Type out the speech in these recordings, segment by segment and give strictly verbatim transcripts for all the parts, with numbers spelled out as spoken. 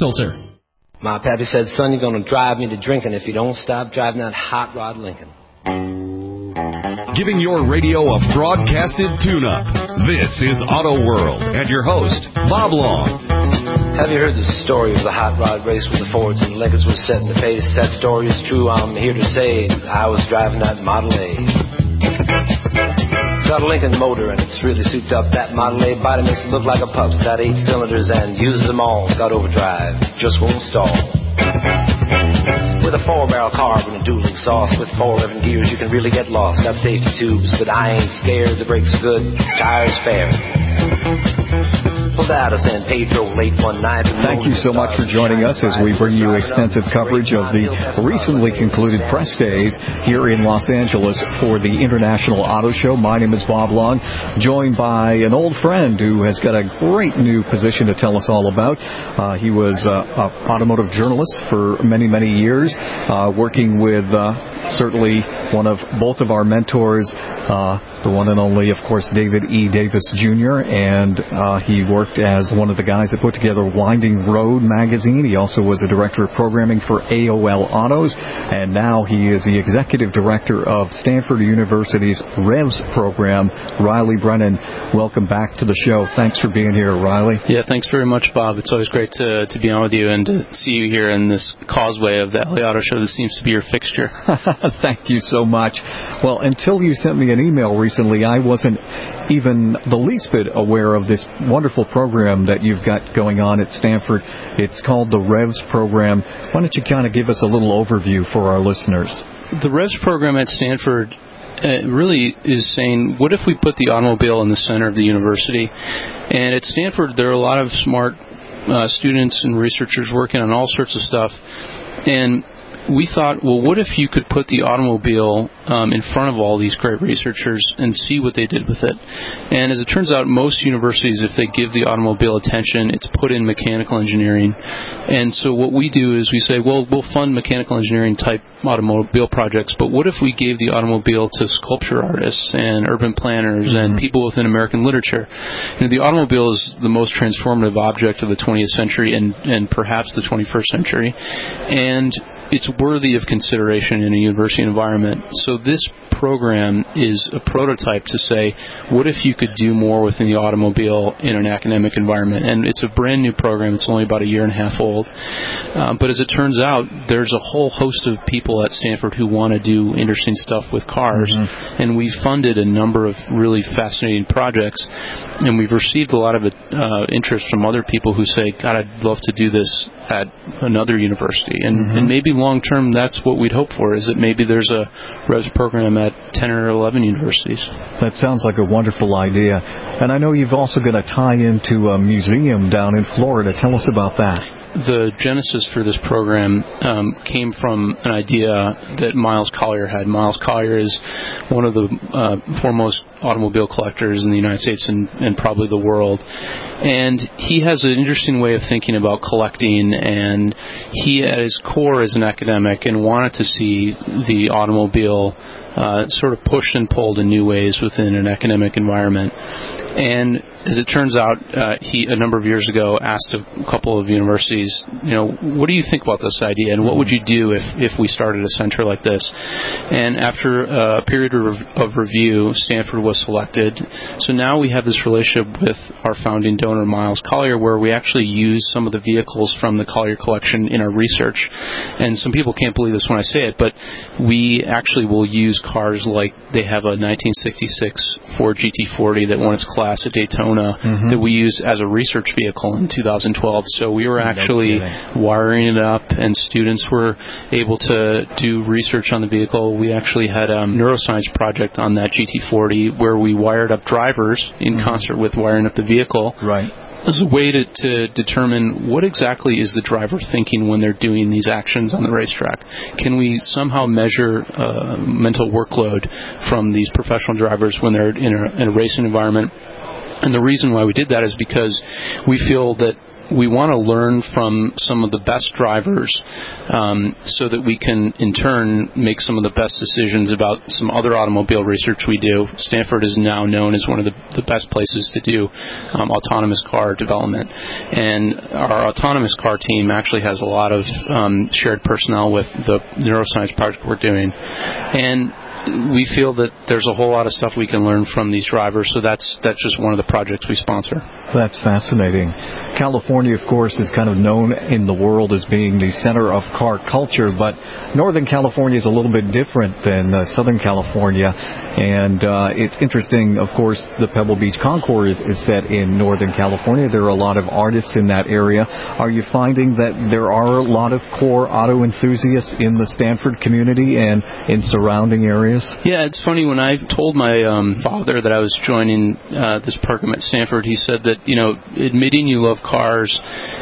filter. My pappy said, son, you're going to drive me to drinking if you don't stop driving that hot rod Lincoln. Giving your radio a broadcasted tune-up. This is Auto World and your host, Bob Long. Have you heard the story of the hot rod race with the Fords and the Lincolns was setting the pace? That story is true, I'm here to say I was driving that Model A. It's got a Lincoln motor and it's really souped up. That Model A body makes it look like a pup's. Got eight cylinders and uses them all. It's got overdrive, just won't stall. With a four-barrel carb and a dual exhaust with four eleven gears, you can really get lost. Got safety tubes, but I ain't scared. The brakes are good, tires fair. Pulled out of San Pedro late one night. Thank you so much for joining us as we bring you extensive coverage of the recently concluded press days here in Los Angeles for the International Auto Show. My name is Bob Long, joined by an old friend who has got a great new position to tell us all about. Uh, he was uh, an automotive journalist for many, many years, uh, working with uh, certainly one of both of our mentors, uh, the one and only, of course, David E. Davis, Junior, and uh, he worked as one of the guys that put together Winding Road magazine. He also was a director of programming for A O L Autos, and now he is the executive director of Stanford University's REVS program. Riley Brennan, welcome back to the show. Thanks for being here, Riley. Yeah, thanks very much, Bob. It's always great to, to be on with you and to see you here in this causeway of the L A Auto Show. This seems to be your fixture. Thank you so much. Well, until you sent me an email recently, I wasn't even the least bit aware of this wonderful program that you've got going on at Stanford. It's called the REVS program. Why don't you kind of give us a little overview for our listeners? The REVS program at Stanford uh, really is saying, what if we put the automobile in the center of the university? And at Stanford, there are a lot of smart uh, students and researchers working on all sorts of stuff. And we thought, well, what if you could put the automobile um, in front of all these great researchers and see what they did with it? And as it turns out, most universities, if they give the automobile attention, it's put in mechanical engineering. And so what we do is we say, well, we'll fund mechanical engineering type automobile projects, but what if we gave the automobile to sculpture artists and urban planners mm-hmm. and people within American literature? You know, the automobile is the most transformative object of the twentieth century and, and perhaps the twenty-first century. And it's worthy of consideration in a university environment. So this program is a prototype to say, what if you could do more within the automobile in an academic environment? And it's a brand new program. It's only about a year and a half old. Um, but as it turns out, there's a whole host of people at Stanford who want to do interesting stuff with cars. Mm-hmm. And we've funded a number of really fascinating projects. And we've received a lot of uh, interest from other people who say, God, I'd love to do this at another university. And, mm-hmm. and maybe long-term, that's what we'd hope for, is that maybe there's a REVS program at ten or eleven universities. That sounds like a wonderful idea. And I know you've also got a tie into a museum down in Florida. Tell us about that. The genesis for this program um, came from an idea that Miles Collier had. Miles Collier is one of the uh, foremost automobile collectors in the United States and, and probably the world. And he has an interesting way of thinking about collecting, and he at his core is an academic and wanted to see the automobile uh, sort of pushed and pulled in new ways within an academic environment. And as it turns out, uh, he a number of years ago asked a couple of universities, you know, what do you think about this idea, and what would you do if, if we started a center like this? And after a period of, of review, Stanford was selected. So now we have this relationship with our founding donor, Miles Collier, where we actually use some of the vehicles from the Collier collection in our research. And some people can't believe this when I say it, but we actually will use cars like they have a nineteen sixty-six Ford G T forty that won its class at Daytona mm-hmm. that we used as a research vehicle in two thousand twelve. So we were actually no wiring it up, and students were able to do research on the vehicle. We actually had a neuroscience project on that G T forty where we wired up drivers in mm-hmm. concert with wiring up the vehicle. Right. As a way to, to determine what exactly is the driver thinking when they're doing these actions on the racetrack. Can we somehow measure uh, mental workload from these professional drivers when they're in a, in a racing environment? And the reason why we did that is because we feel that we want to learn from some of the best drivers um, so that we can, in turn, make some of the best decisions about some other automobile research we do. Stanford is now known as one of the, the best places to do um, autonomous car development. And our autonomous car team actually has a lot of um, shared personnel with the neuroscience project we're doing. And we feel that there's a whole lot of stuff we can learn from these drivers, so that's that's just one of the projects we sponsor. That's fascinating. California, of course, is kind of known in the world as being the center of car culture, but Northern California is a little bit different than uh, Southern California. And uh, it's interesting, of course, the Pebble Beach Concours is, is set in Northern California. There are a lot of artists in that area. Are you finding that there are a lot of core auto enthusiasts in the Stanford community and in surrounding areas? Yeah, it's funny. When I told my um, father that I was joining uh, this program at Stanford, he said that, you know, admitting you love cars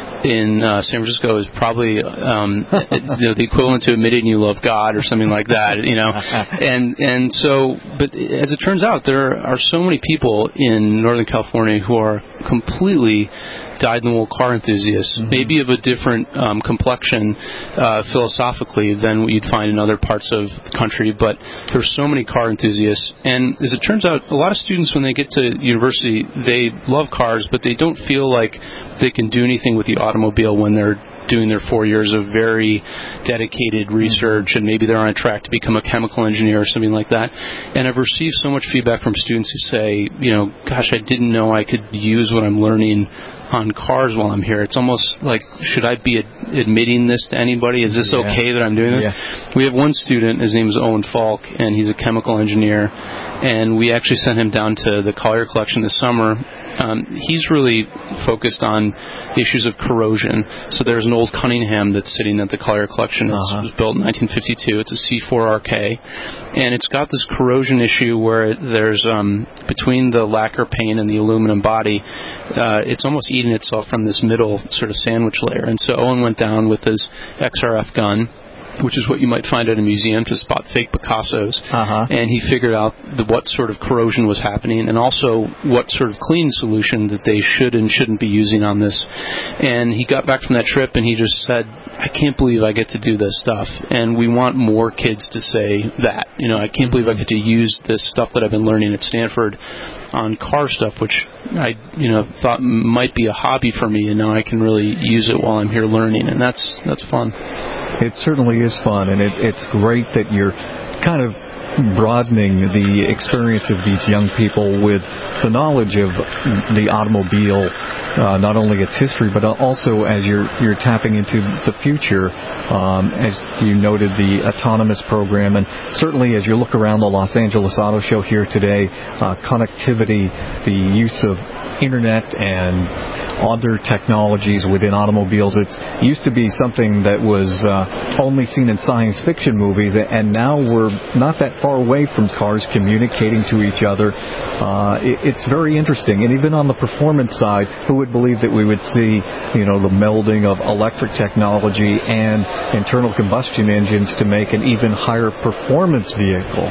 in uh, San Francisco is probably um, you know, the equivalent to admitting you love God or something like that, you know. And and so, but as it turns out, there are so many people in Northern California who are completely dyed-in-the-wool car enthusiasts, mm-hmm. maybe of a different um, complexion uh, philosophically than what you'd find in other parts of the country, but there's so many car enthusiasts. And as it turns out, a lot of students, when they get to university, they love cars, but they don't feel like they can do anything with the automobile when they're doing their four years of very dedicated research, and maybe they're on a track to become a chemical engineer or something like that. And I've received so much feedback from students who say, you know, gosh, I didn't know I could use what I'm learning on cars while I'm here. It's almost like, should I be ad- admitting this to anybody? Is this yeah. okay that I'm doing this? Yeah. We have one student, his name is Owen Falk, and he's a chemical engineer, and we actually sent him down to the Collier Collection this summer. Um, he's really focused on issues of corrosion. So there's an old Cunningham that's sitting at the Collier Collection. It uh-huh. was built in nineteen fifty-two. It's a C four R K, and it's got this corrosion issue where there's um, between the lacquer paint and the aluminum body, uh, it's almost eating itself from this middle sort of sandwich layer. And so Owen went down with his X R F gun, which is what you might find at a museum, to spot fake Picassos. Uh-huh. And he figured out the, what sort of corrosion was happening, and also what sort of clean solution that they should and shouldn't be using on this. And he got back from that trip, and he just said, I can't believe I get to do this stuff. And we want more kids to say that. You know, I can't believe I get to use this stuff that I've been learning at Stanford on car stuff, which I, you know, thought might be a hobby for me, and now I can really use it while I'm here learning, and that's that's fun. It certainly is fun, and it, it's great that you're kind of broadening the experience of these young people with the knowledge of the automobile, uh, not only its history, but also as you're you're tapping into the future. Um, as you noted, the autonomous program, and certainly as you look around the Los Angeles Auto Show here today, uh, connectivity, the use of internet and other technologies within automobiles. It used to be something that was uh, only seen in science fiction movies, and now we're not that far away from cars communicating to each other. Uh, it, it's very interesting. And even on the performance side, who would believe that we would see, you know, the melding of electric technology and internal combustion engines to make an even higher performance vehicle?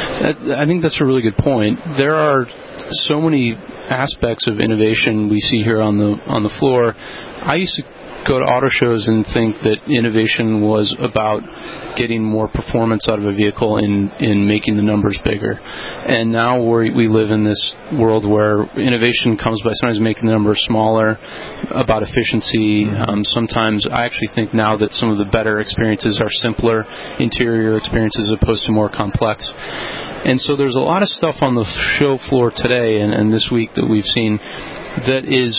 I think that's a really good point. There are so many aspects of innovation we see here on the on the floor. I used to go to auto shows and think that innovation was about getting more performance out of a vehicle in, in making the numbers bigger. And now we we live in this world where innovation comes by sometimes making the numbers smaller, about efficiency. Um, sometimes I actually think now that some of the better experiences are simpler interior experiences as opposed to more complex. And so there's a lot of stuff on the show floor today and, and this week that we've seen that is,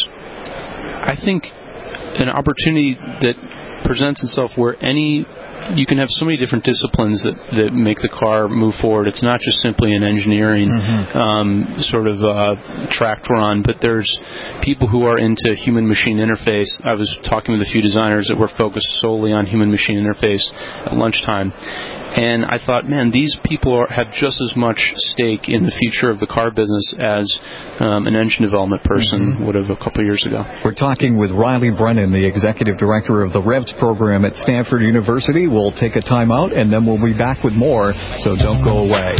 I think, an opportunity that presents itself where any you can have so many different disciplines that, that make the car move forward. It's not just simply an engineering mm-hmm. um, sort of uh, track run, but there's people who are into human-machine interface. I was talking with a few designers that were focused solely on human-machine interface at lunchtime. And I thought, man, these people are, have just as much stake in the future of the car business as um, an engine development person mm-hmm. would have a couple of years ago. We're talking with Riley Brennan, the executive director of the REVS program at Stanford University. We'll take a time out, and then we'll be back with more, so don't go away.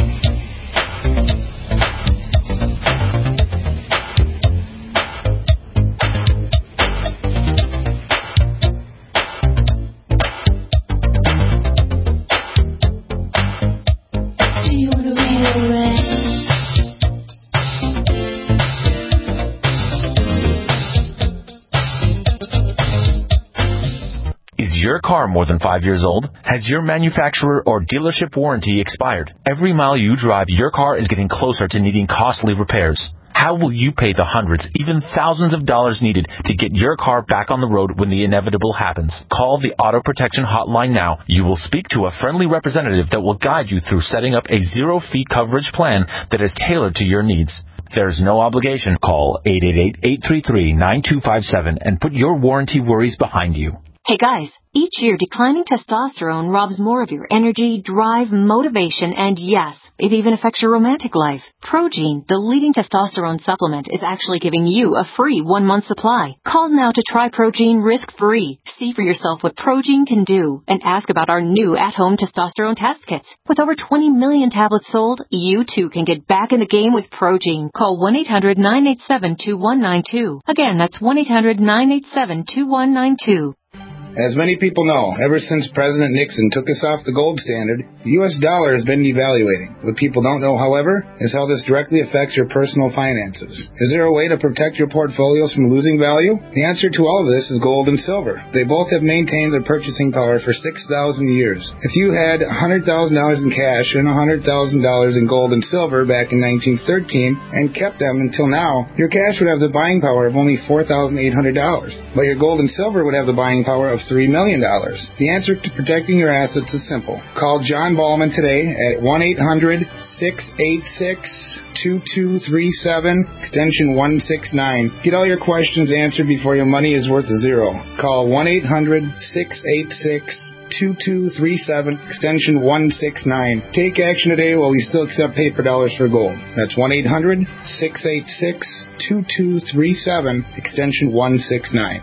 Is your car more than five years old? Has your manufacturer or dealership warranty expired? Every mile you drive, your car is getting closer to needing costly repairs. How will you pay the hundreds, even thousands of dollars needed to get your car back on the road when the inevitable happens? Call the Auto Protection Hotline now. You will speak to a friendly representative that will guide you through setting up a zero-fee coverage plan that is tailored to your needs. There's no obligation. Call eight eight eight, eight three three, nine two five seven and put your warranty worries behind you. Hey guys, each year declining testosterone robs more of your energy, drive, motivation, and yes, it even affects your romantic life. Progene, the leading testosterone supplement, is actually giving you a free one-month supply. Call now to try Progene risk-free. See for yourself what Progene can do and ask about our new at-home testosterone test kits. With over twenty million tablets sold, you too can get back in the game with Progene. Call one eight hundred, nine eight seven, two one nine two. Again, that's one eight hundred, nine eight seven, two one nine two. As many people know, ever since President Nixon took us off the gold standard, the U S dollar has been devaluating. What people don't know, however, is how this directly affects your personal finances. Is there a way to protect your portfolios from losing value? The answer to all of this is gold and silver. They both have maintained their purchasing power for six thousand years. If you had one hundred thousand dollars in cash and one hundred thousand dollars in gold and silver back in nineteen thirteen and kept them until now, your cash would have the buying power of only four thousand eight hundred dollars, but your gold and silver would have the buying power of three million dollars. The answer to protecting your assets is simple. Call John Ballman today at one eight hundred, six eight six, two two three seven, extension one six nine. Get all your questions answered before your money is worth a zero. Call one eight hundred, six eight six, two two three seven, extension one six nine. Take action today while we still accept paper dollars for gold. That's one eight hundred, six eight six, two two three seven, extension one six nine.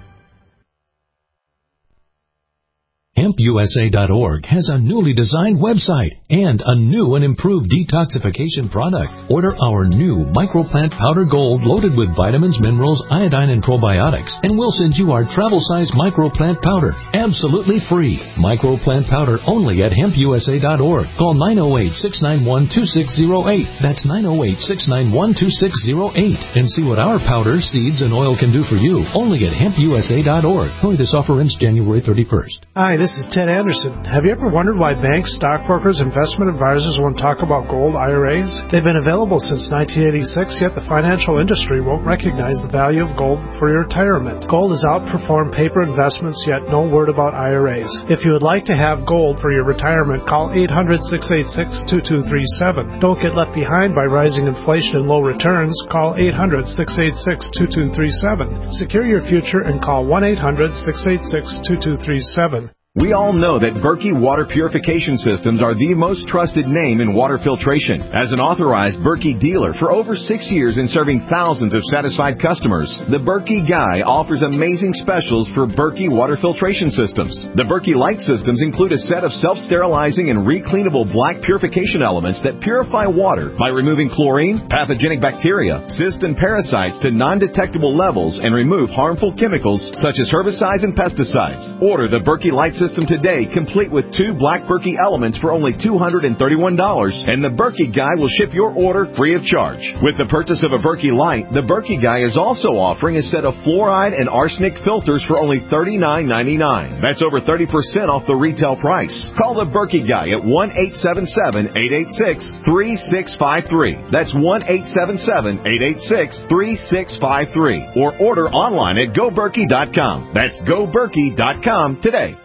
hemp U S A dot org has a newly designed website and a new and improved detoxification product. Order our new Microplant Powder Gold loaded with vitamins, minerals, iodine, and probiotics, and we'll send you our travel-size Microplant Powder absolutely free. Microplant Powder only at hemp U S A dot org. Call nine oh eight, six nine one, two six oh eight. That's nine oh eight, six nine one, two six oh eight. And see what our powder, seeds, and oil can do for you only at hemp U S A dot org. Only this offer ends January thirty-first. Hi, this is Ted Anderson. Have you ever wondered why banks, stockbrokers, investment advisors won't talk about gold I R As? They've been available since nineteen eighty-six, yet the financial industry won't recognize the value of gold for your retirement. Gold has outperformed paper investments, yet no word about I R As. If you would like to have gold for your retirement, call eight hundred, six eight six, two two three seven. Don't get left behind by rising inflation and low returns. Call eight hundred, six eight six, two two three seven. Secure your future and call one eight hundred, six eight six, two two three seven. We all know that Berkey Water Purification Systems are the most trusted name in water filtration. As an authorized Berkey dealer for over six years and serving thousands of satisfied customers, the Berkey Guy offers amazing specials for Berkey Water Filtration Systems. The Berkey Light systems include a set of self-sterilizing and recleanable black purification elements that purify water by removing chlorine, pathogenic bacteria, cysts, and parasites to non-detectable levels and remove harmful chemicals such as herbicides and pesticides. Order the Berkey Light system today, complete with two black Berkey elements for only two hundred thirty-one dollars, and the Berkey Guy will ship your order free of charge. With the purchase of a Berkey Light, the Berkey Guy is also offering a set of fluoride and arsenic filters for only thirty-nine ninety-nine. That's over thirty percent off the retail price. Call the Berkey Guy at one eight seven seven, eight eight six, three six five three. That's one eight seven seven, eight eight six, three six five three. Or order online at go berkey dot com. That's go berkey dot com today.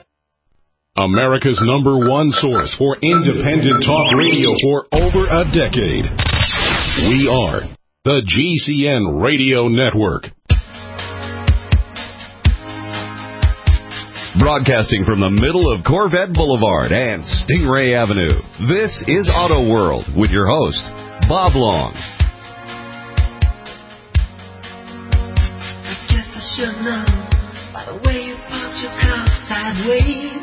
America's number one source for independent talk radio for over a decade. We are the G C N Radio Network. Broadcasting from the middle of Corvette Boulevard and Stingray Avenue, this is Auto World with your host, Bob Long. I guess I should know by the way you parked your car sideways.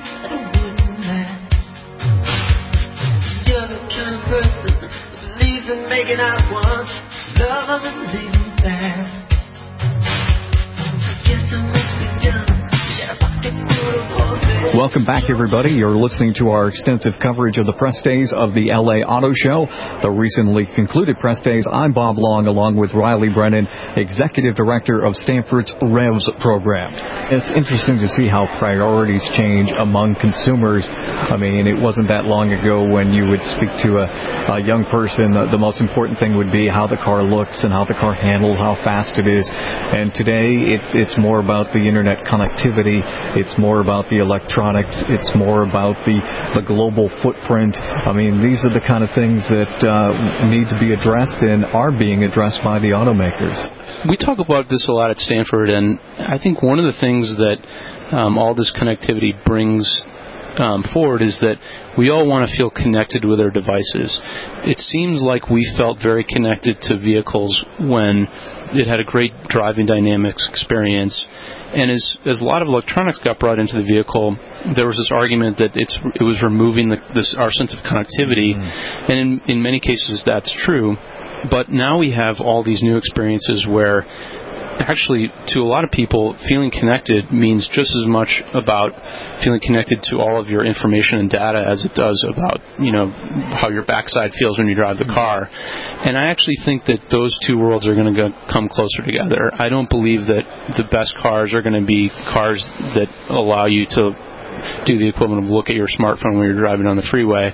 You're the kind of person that believes in making out once, love and leaving fast. I guess I must be dumb. Should I pocket full of horses? Welcome back, everybody. You're listening to our extensive coverage of the press days of the L A Auto Show, the recently concluded press days. I'm Bob Long, along with Riley Brennan, Executive Director of Stanford's REVS program. It's interesting to see how priorities change among consumers. I mean, it wasn't that long ago when you would speak to a, a young person, the, the most important thing would be how the car looks and how the car handles, how fast it is. And today, it's, it's more about the internet connectivity. It's more about the electronics. It's more about the, the global footprint. I mean, these are the kind of things that uh, need to be addressed and are being addressed by the automakers. We talk about this a lot at Stanford, and I think one of the things that um, all this connectivity brings Um, forward is that we all want to feel connected with our devices. It seems like we felt very connected to vehicles when it had a great driving dynamics experience. And as, as a lot of electronics got brought into the vehicle, there was this argument that it's, it was removing the, this, our sense of connectivity. Mm-hmm. And in, in many cases, that's true. But now we have all these new experiences where actually, to a lot of people, feeling connected means just as much about feeling connected to all of your information and data as it does about, you know, how your backside feels when you drive the car. And I actually think that those two worlds are going to come closer together. I don't believe that the best cars are going to be cars that allow you to do the equivalent of look at your smartphone when you're driving on the freeway.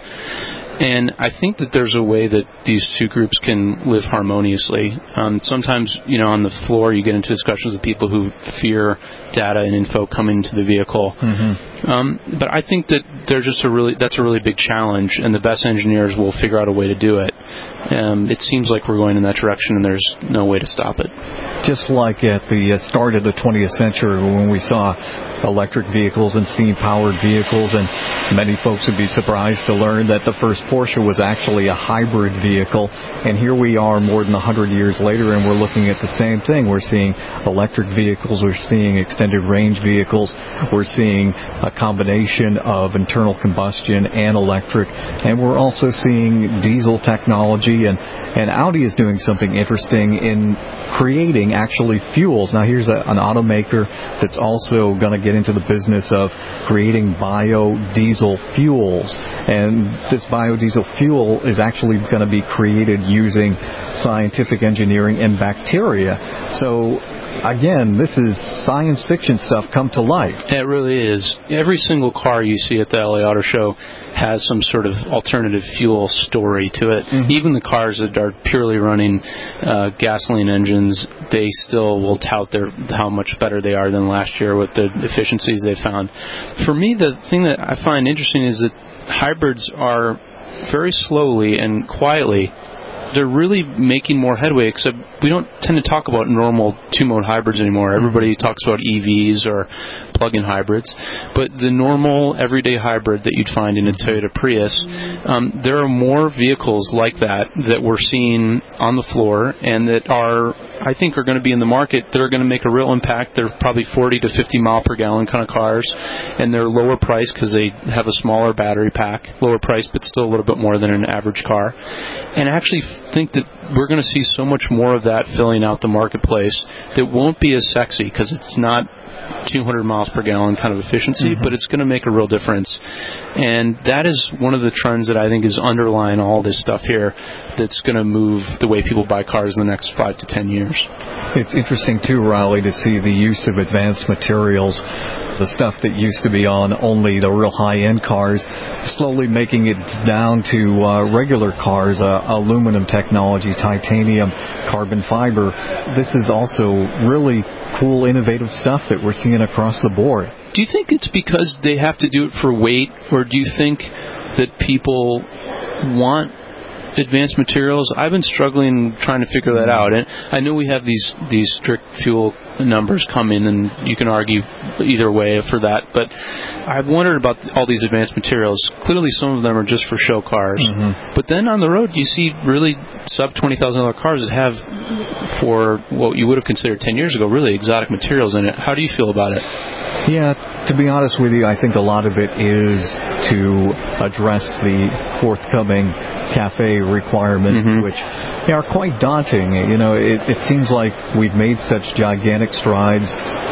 And I think that there's a way that these two groups can live harmoniously. Um, sometimes, you know, on the floor you get into discussions with people who fear data and info coming into the vehicle. Mm-hmm. Um, but I think that there's just a really that's a really big challenge, and the best engineers will figure out a way to do it. Um, it seems like we're going in that direction, and there's no way to stop it. Just like at the start of the twentieth century when we saw electric vehicles and steam-powered vehicles, and many folks would be surprised to learn that the first Porsche was actually a hybrid vehicle. And here we are more than one hundred years later, and we're looking at the same thing. We're seeing electric vehicles. We're seeing extended range vehicles. We're seeing a combination of internal combustion and electric. And we're also seeing diesel technology. And, and Audi is doing something interesting in creating actually fuels. Now, here's a, an automaker that's also going to get into the business of creating biodiesel fuels. And this biodiesel fuel is actually going to be created using scientific engineering and bacteria. So, again, this is science fiction stuff come to life. It really is. Every single car you see at the L A Auto Show has some sort of alternative fuel story to it. Mm-hmm. Even the cars that are purely running uh, gasoline engines, they still will tout their how much better they are than last year with the efficiencies they found. For me, the thing that I find interesting is that hybrids are very slowly and quietly, they're really making more headway, except we don't tend to talk about normal two-mode hybrids anymore. Everybody talks about E Vs or plug-in hybrids. But the normal, everyday hybrid that you'd find in a Toyota Prius, um, there are more vehicles like that that we're seeing on the floor and that are, I think, are going to be in the market. They're going to make a real impact. They're probably forty to fifty mile per gallon kind of cars, and they're lower priced because they have a smaller battery pack, lower priced but still a little bit more than an average car. And I actually think that we're going to see so much more of that filling out the marketplace that won't be as sexy because it's not two hundred miles per gallon kind of efficiency, mm-hmm. but it's going to make a real difference. And that is one of the trends that I think is underlying all this stuff here that's going to move the way people buy cars in the next five to ten years. It's interesting, too, Riley, to see the use of advanced materials, the stuff that used to be on only the real high-end cars, slowly making it down to uh, regular cars, uh, aluminum technology, titanium, carbon fiber. This is also really cool, innovative stuff that we're seeing across the board. Do you think it's because they have to do it for weight, or do you think that people want advanced materials? I've been struggling trying to figure that out. And I know we have these these strict fuel numbers coming, and you can argue either way for that. But I've wondered about all these advanced materials. Clearly, some of them are just for show cars. Mm-hmm. But then on the road, you see really sub twenty thousand dollars cars that have, for what you would have considered ten years ago, really exotic materials in it. How do you feel about it? Yeah, to be honest with you, I think a lot of it is to address the forthcoming CAFE requirements, mm-hmm. which are quite daunting. You know, it, it seems like we've made such gigantic strides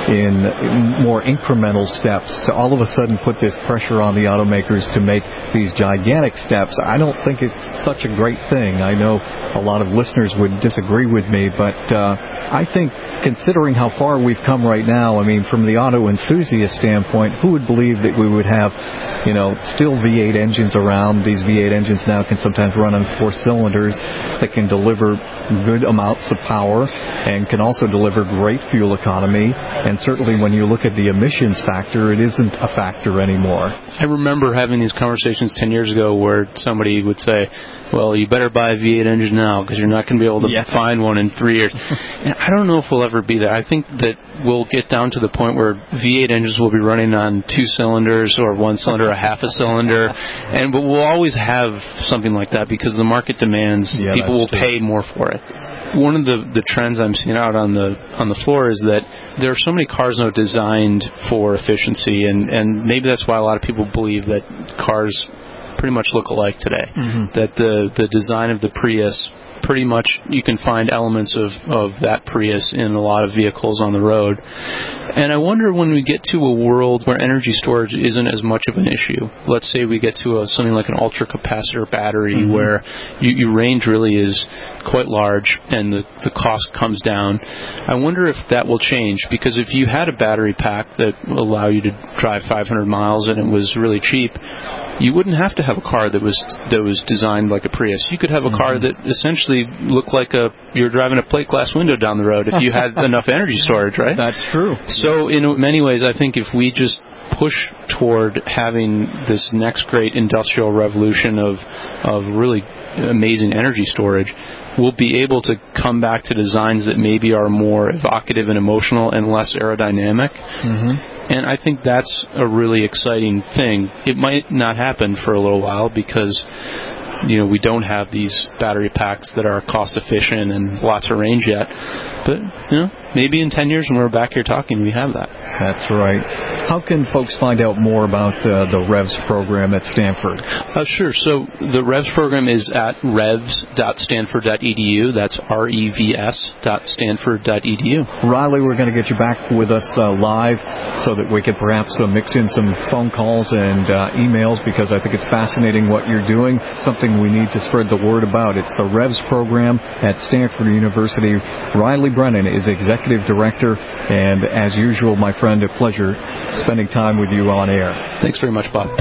in more incremental steps to all of a sudden put this pressure on the automakers to make these gigantic steps. I don't think it's such a great thing. I know a lot of listeners would disagree with me, but uh, I think considering how far we've come right now, I mean, from the auto enthusiast standpoint, who would believe that we would have, you know, still V eight engines around? These V eight engines now can sometimes run on four cylinders that can deliver good amounts of power and can also deliver great fuel economy. And certainly when you look at the emissions factor, it isn't a factor anymore. I remember having these conversations ten years ago where somebody would say, well, you better buy a V eight engine now because you're not going to be able to yeah. find one in three years. And I don't know if we'll ever be there. I think that we'll get down to the point where V eight engines will be running on two cylinders or one cylinder or half a cylinder, and but we'll always have something like that because the market demands. Yeah, people will true. pay more for it. One of the, the trends I'm seeing out on the on the floor is that there are so many cars now designed for efficiency, and, and maybe that's why a lot of people believe that cars pretty much look alike today. Mm-hmm. That the, the design of the Prius, pretty much you can find elements of, of that Prius in a lot of vehicles on the road. And I wonder when we get to a world where energy storage isn't as much of an issue. Let's say we get to a, something like an ultra-capacitor battery mm-hmm. where you, your range really is quite large and the, the cost comes down. I wonder if that will change, because if you had a battery pack that will allow you to drive five hundred miles and it was really cheap, you wouldn't have to have a car that was that was designed like a Prius. You could have a mm-hmm. car that essentially looked like a you're driving a plate glass window down the road if you had enough energy storage, right? That's true. So in many ways, I think if we just push toward having this next great industrial revolution of of really amazing energy storage, we'll be able to come back to designs that maybe are more evocative and emotional and less aerodynamic. Mm-hmm. And I think that's a really exciting thing. It might not happen for a little while because, you know, we don't have these battery packs that are cost efficient and lots of range yet. But, you know, maybe in ten years when we're back here talking, we have that. That's right. How can folks find out more about uh, the REVS program at Stanford? Uh, sure. So the REVS program is at revs dot stanford dot e d u. That's R E V S dot stanford dot e d u. Riley, we're going to get you back with us uh, live so that we can perhaps uh, mix in some phone calls and uh, emails, because I think it's fascinating what you're doing, something we need to spread the word about. It's the REVS program at Stanford University. Riley Brennan is Executive Director, and as usual, my friend, a pleasure spending time with you on air. Thanks very much, Bob.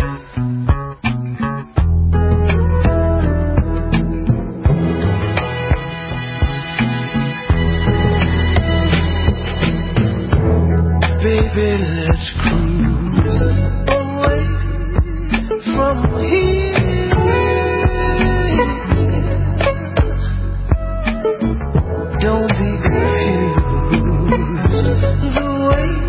Baby, let's cruise away from here. Don't be confused. The way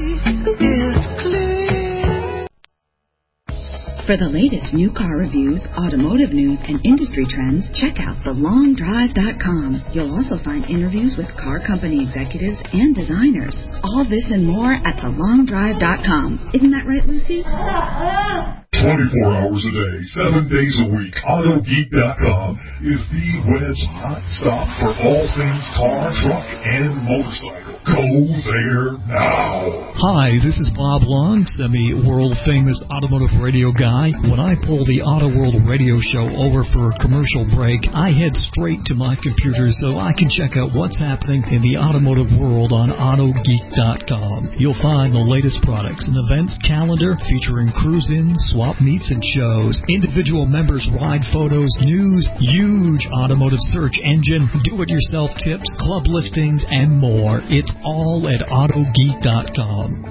For the latest new car reviews, automotive news, and industry trends, check out the long drive dot com. You'll also find interviews with car company executives and designers. All this and more at the long drive dot com. Isn't that right, Lucy? twenty-four hours a day, seven days a week, auto geek dot com is the web's hot stop for all things car, truck, and motorcycle. Go there now. Hi, this is Bob Long, semi-world famous automotive radio guy. When I pull the Auto World radio show over for a commercial break, I head straight to my computer so I can check out what's happening in the automotive world on auto geek dot com. You'll find the latest products and events calendar featuring cruise-ins, swap meets, and shows, individual members' ride photos, news, huge automotive search engine, do-it-yourself tips, club listings, and more. It's all at auto geek dot com.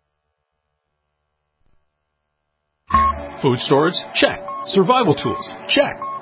Food storage? Check. Survival tools? Check.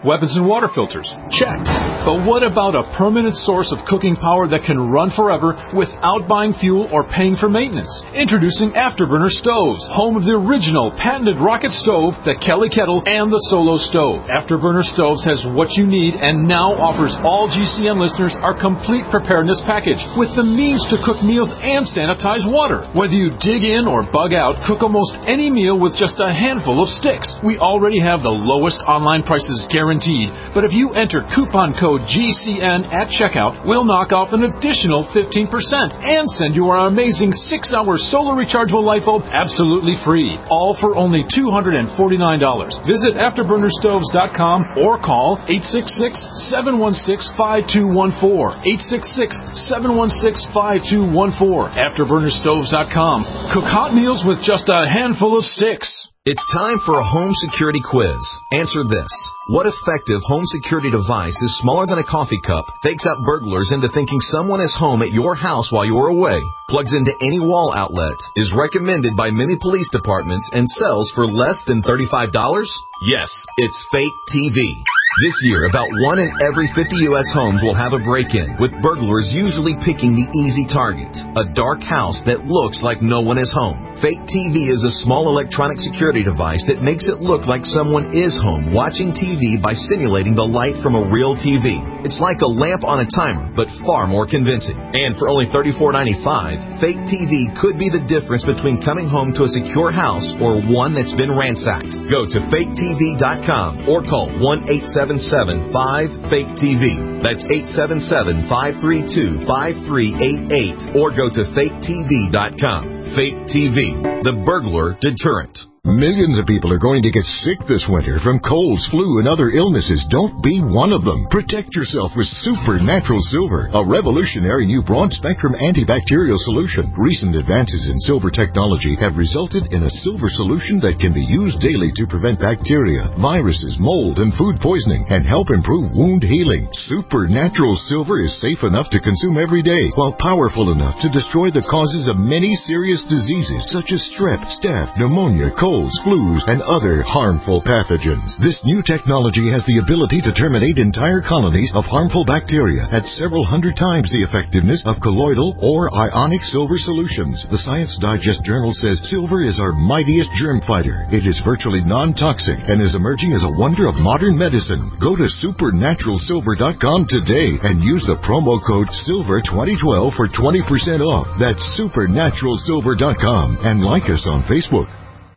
Weapons and water filters? Check. But what about a permanent source of cooking power that can run forever without buying fuel or paying for maintenance? Introducing Afterburner Stoves, home of the original patented rocket stove, the Kelly Kettle, and the Solo Stove. Afterburner Stoves has what you need and now offers all G C N listeners our complete preparedness package with the means to cook meals and sanitize water. Whether you dig in or bug out, cook almost any meal with just a handful of sticks. We already have the lowest online prices guaranteed, but if you enter coupon code G C N at checkout, we'll knock off an additional fifteen percent and send you our amazing six hour solar rechargeable light bulb absolutely free. All for only two hundred forty-nine dollars. Visit afterburner stoves dot com or call eight six six, seven one six, five two one four. eight six six, seven one six, five two one four. afterburner stoves dot com. Cook hot meals with just a handful of sticks. It's time for a home security quiz. Answer this. What effective home security device is smaller than a coffee cup, fakes out burglars into thinking someone is home at your house while you're away, plugs into any wall outlet, is recommended by many police departments, and sells for less than thirty-five dollars? Yes, it's Fake T V. This year, about one in every fifty U S homes will have a break-in, with burglars usually picking the easy target, a dark house that looks like no one is home. Fake T V is a small electronic security device that makes it look like someone is home watching T V by simulating the light from a real T V. It's like a lamp on a timer, but far more convincing. And for only thirty-four ninety-five, Fake T V could be the difference between coming home to a secure house or one that's been ransacked. Go to fake T V dot com or call one eight seven seven, five, fake T V. That's eight seven seven, five three two, five three eight eight or go to fake T V dot com. Fake T V, the burglar deterrent. Millions of people are going to get sick this winter from colds, flu, and other illnesses. Don't be one of them. Protect yourself with Supernatural Silver, a revolutionary new broad-spectrum antibacterial solution. Recent advances in silver technology have resulted in a silver solution that can be used daily to prevent bacteria, viruses, mold, and food poisoning, and help improve wound healing. Supernatural Silver is safe enough to consume every day, while powerful enough to destroy the causes of many serious diseases, such as strep, staph, pneumonia, cold, flus, and other harmful pathogens. This new technology has the ability to terminate entire colonies of harmful bacteria at several hundred times the effectiveness of colloidal or ionic silver solutions. The Science Digest journal says silver is our mightiest germ fighter. It is virtually non-toxic and is emerging as a wonder of modern medicine. Go to supernatural silver dot com today and use the promo code silver twenty twelve for twenty percent off. That's supernatural silver dot com and like us on Facebook.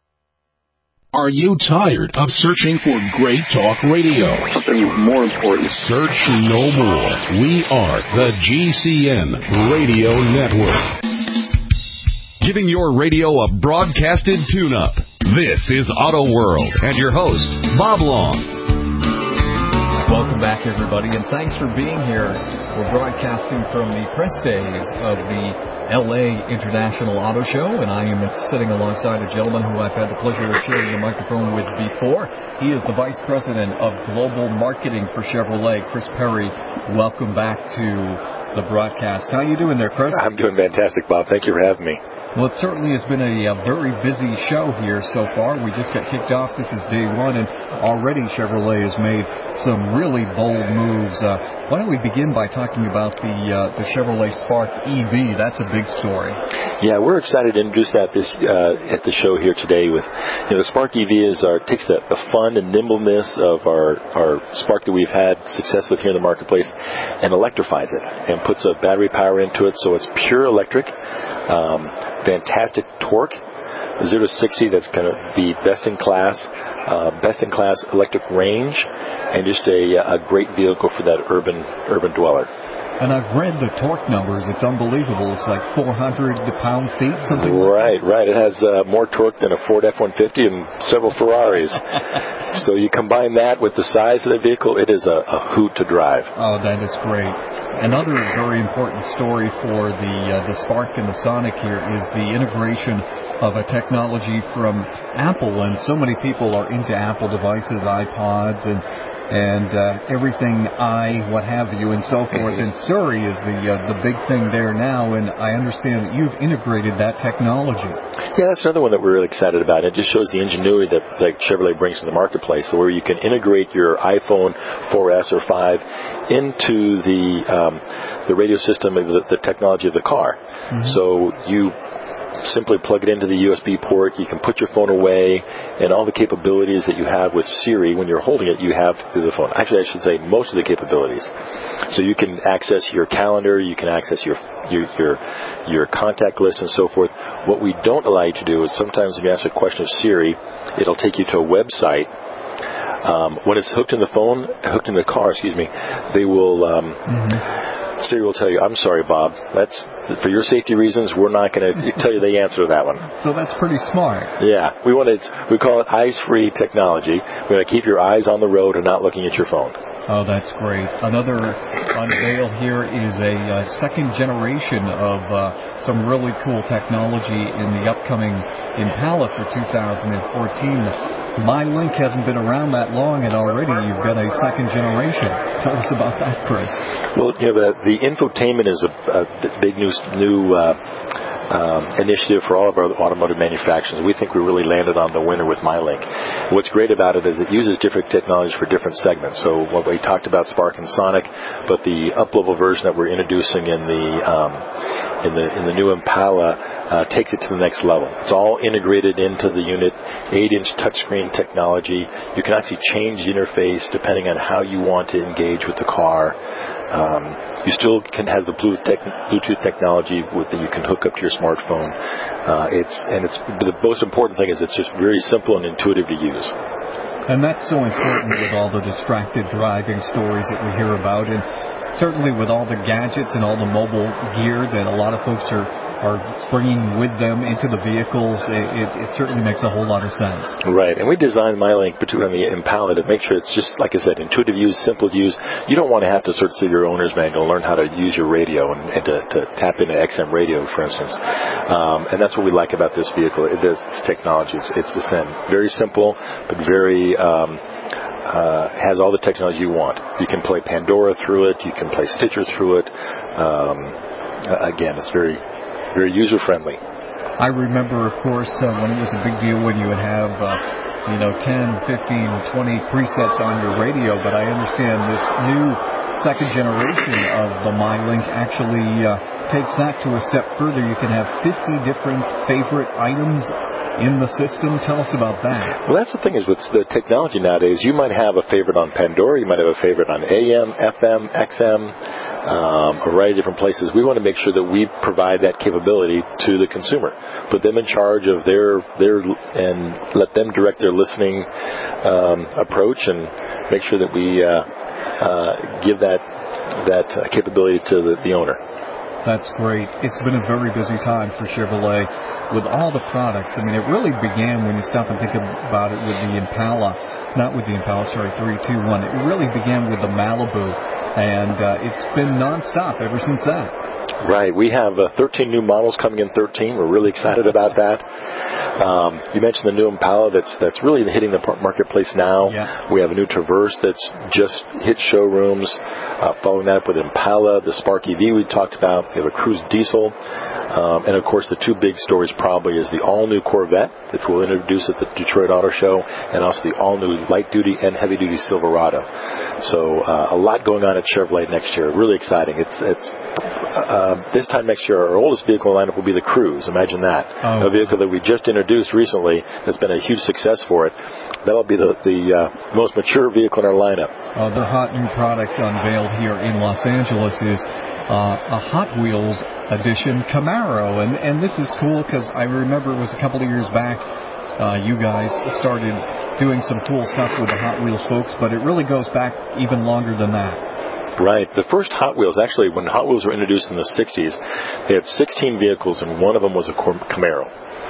Are you tired of searching for great talk radio? Something more important. Search no more. We are the G C N Radio Network. Giving your radio a broadcasted tune-up. This is Auto World and your host, Bob Long. Welcome back, everybody, and thanks for being here. We're broadcasting from the press days of the L A International Auto Show, and I am sitting alongside a gentleman who I've had the pleasure of sharing the microphone with before. He is the Vice President of Global Marketing for Chevrolet, Chris Perry. Welcome back to the broadcast. How you doing there, Chris? I'm doing fantastic, Bob. Thank you for having me. Well, it certainly has been a, a very busy show here so far. We just got kicked off. This is day one, and already Chevrolet has made some really bold moves. Uh, why don't we begin by talking about the uh, the Chevrolet Spark E V? That's a big story. Yeah, we're excited to introduce that this uh, at the show here today. With you know, the Spark E V is our takes the, the fun and nimbleness of our our Spark that we've had success with here in the marketplace, and electrifies it and puts a battery power into it, so it's pure electric. Um, fantastic torque, zero to sixty, that's going to be best in class, uh, best in class electric range, and just a, a great vehicle for that urban urban dweller. And I've read the torque numbers. It's unbelievable. It's like four hundred pound-feet, something like Right, right. It has uh, more torque than a Ford F one fifty and several Ferraris. So you combine that with the size of the vehicle, it is a, a hoot to drive. Oh, that is great. Another very important story for the uh, the Spark and the Sonic here is the integration of a technology from Apple. And so many people are into Apple devices, iPods, and and uh, everything I, what have you, and so forth. And Surrey is the uh, the big thing there now, and I understand that you've integrated that technology. Yeah, that's another one that we're really excited about. It just shows the ingenuity that like Chevrolet brings to the marketplace, where you can integrate your iPhone four S or five into the um, the radio system of the, the technology of the car. Mm-hmm. So you simply plug it into the U S B port. You can put your phone away, and all the capabilities that you have with Siri when you're holding it, you have through the phone. Actually, I should say most of the capabilities. So you can access your calendar, you can access your your your, your contact list, and so forth. What we don't allow you to do is sometimes if you ask a question of Siri, it'll take you to a website. Um, when it's hooked in the phone, hooked in the car, excuse me, they will. Um, mm-hmm. Siri will tell you, I'm sorry, Bob, that's for your safety reasons, we're not going to tell you the answer to that one. So that's pretty smart. Yeah. We want to, we call it eyes-free technology. We want to keep your eyes on the road and not looking at your phone. Oh, that's great. Another unveil here is a uh, second generation of uh, some really cool technology in the upcoming Impala for two thousand fourteen. MyLink hasn't been around that long, and already you've got a second generation. Tell us about that, Chris. Well, you know, the, the infotainment is a, a big new, new uh, um, initiative for all of our automotive manufacturers. We think we really landed on the winner with MyLink. What's great about it is it uses different technologies for different segments. So what we talked about, Spark and Sonic, but the up-level version that we're introducing in the um, in the in the new Impala uh, takes it to the next level. It's all integrated into the unit, eight-inch touchscreen technology. You can actually change the interface depending on how you want to engage with the car. Um, you still can have the Bluetooth, tech, Bluetooth technology with that you can hook up to your smartphone. Uh, it's and it's the most important thing is it's just very simple and intuitive to use. And that's so important with all the distracted driving stories that we hear about, and certainly with all the gadgets and all the mobile gear that a lot of folks are, are bringing with them into the vehicles, it, it, it certainly makes a whole lot of sense. Right, and we designed MyLink, particularly on the Impala, to make sure it's just, like I said, intuitive use, simple to use. You don't want to have to search through your owner's manual and learn how to use your radio and, and to, to tap into X M radio, for instance. Um, and that's what we like about this vehicle, it, this technology. It's, it's the same. Very simple, but very... Um, Uh, has all the technology you want. You can play Pandora through it. You can play Stitcher through it. Um, again, it's very, very user-friendly. I remember, of course, uh, when it was a big deal when you would have, uh, you know, ten, fifteen, twenty presets on your radio, but I understand this new second generation of the MyLink actually uh, takes that to a step further. You can have fifty different favorite items in the system. Tell us about that. Well, that's the thing is with the technology nowadays, you might have a favorite on Pandora, you might have a favorite on A M, F M, X M, um, a variety of different places. We want to make sure that we provide that capability to the consumer. Put them in charge of their, their and let them direct their listening um, approach and make sure that we uh, uh, give that, that uh, capability to the, the owner. That's great. It's been a very busy time for Chevrolet with all the products. I mean, it really began when you stop and think about it with the Impala, not with the Impala, sorry, three two one. It really began with the Malibu, and uh, it's been nonstop ever since that. Right. We have uh, thirteen new models coming in thirteen. We're really excited about that. Um, you mentioned the new Impala that's that's really hitting the marketplace now. Yeah. We have a new Traverse that's just hit showrooms. Uh, following that up with Impala, the Spark E V we talked about. We have a Cruise Diesel. Um, and, of course, the two big stories probably is the all-new Corvette, which we'll introduce at the Detroit Auto Show, and also the all-new light-duty and heavy-duty Silverado. So uh, a lot going on at Chevrolet next year. Really exciting. It's it's uh, this time next year, our oldest vehicle lineup will be the Cruise. Imagine that. Oh, a vehicle that we just introduced recently that's been a huge success for it. That'll be the, the uh, most mature vehicle in our lineup. Uh, the hot new product unveiled here in Los Angeles is Uh, a Hot Wheels edition Camaro, and, and this is cool because I remember it was a couple of years back uh, you guys started doing some cool stuff with the Hot Wheels folks, but it really goes back even longer than that. Right. The first Hot Wheels, actually, when Hot Wheels were introduced in the sixties, they had sixteen vehicles, and one of them was a Camaro.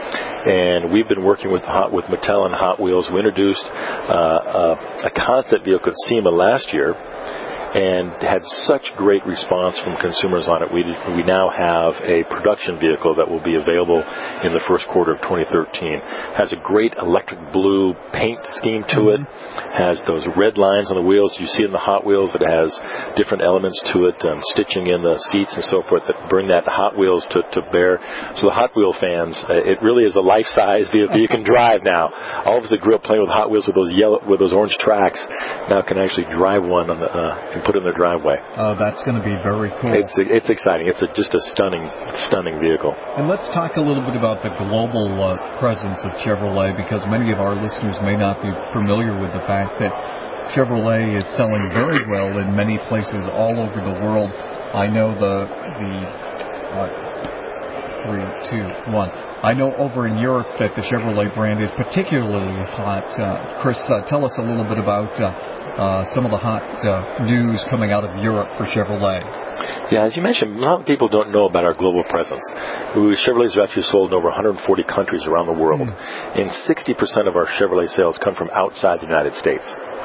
And we've been working with Hot, with Mattel and Hot Wheels. We introduced uh, a, a concept vehicle at SEMA last year. and had such great response from consumers on it. We we now have a production vehicle that will be available in the first quarter of twenty thirteen. Has a great electric blue paint scheme to it. Has those red lines on the wheels you see in the Hot Wheels. It has different elements to it, um, stitching in the seats and so forth that bring that Hot Wheels to, to bear. So the Hot Wheel fans, uh, it really is a life-size vehicle you can drive now. All of us that grew up playing with Hot Wheels with those yellow, with those orange tracks, now can actually drive one on the, uh, and put it in their driveway. Oh, that's going to be very cool. It's it's exciting. It's a, just a stunning, stunning vehicle. And let's talk a little bit about the global uh, presence of Chevrolet, because many of our listeners may not be familiar with the fact that Chevrolet is selling very well in many places all over the world. I know the the uh, three, two, one. I know over in Europe that the Chevrolet brand is particularly hot. Uh, Chris, uh, tell us a little bit about uh, uh, some of the hot uh, news coming out of Europe for Chevrolet. Yeah, as you mentioned, a lot of people don't know about our global presence. We, Chevrolets are actually sold in over one hundred forty countries around the world, mm. and sixty percent of our Chevrolet sales come from outside the United States.